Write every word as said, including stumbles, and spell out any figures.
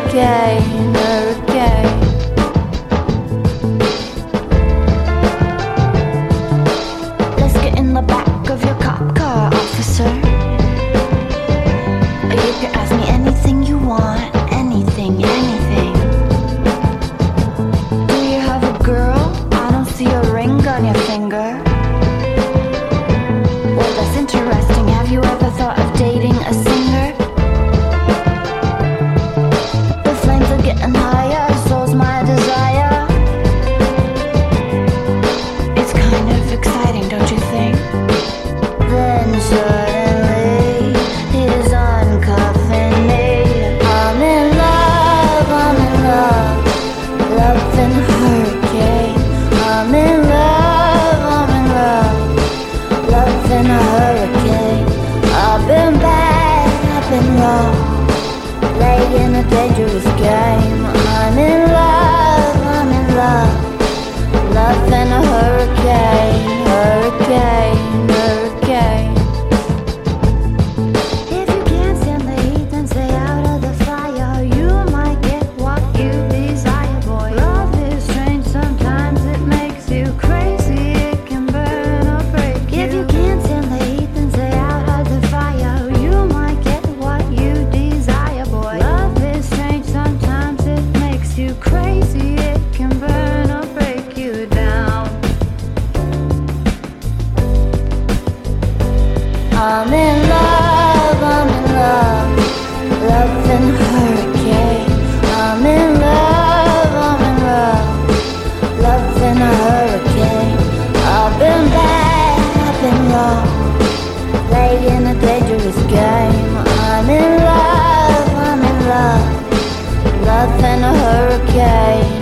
hurricane, hurricane. Let's get in the back of your cop car, officer. You can ask me anything you want, anything, anything. Do you have a girl? I don't see a ring on your finger. Well, that's interesting. Have you ever thought of dating a singer? The flames are getting higher, so's my desire. It's kind of exciting, don't you think? Then suddenly he's uncuffing me. I'm in love, I'm in love, love and hurricane. I'm in love, I'm in love, love and a hurricane. I've been bad, I've been wrong, playing a dangerous game. I'm in love, I'm in love, love and a hurricane, hurricane, hurricane. If you can't stand the heat, then stay out of the fire. You might get what you desire, boy. Love is strange, sometimes it makes you crazy. It can burn or break you. If you can't stand the heat, then stay out of the fire. You might get what you desire, boy. Love is strange, sometimes it makes you crazy. It can burn or break you down. I'm in love, I'm in love, love and hurricane. I'm in love, I'm in love, love and a hurricane. I've been bad, I've been wrong, playing a dangerous game. I'm in love, I'm in love, love and a hurricane.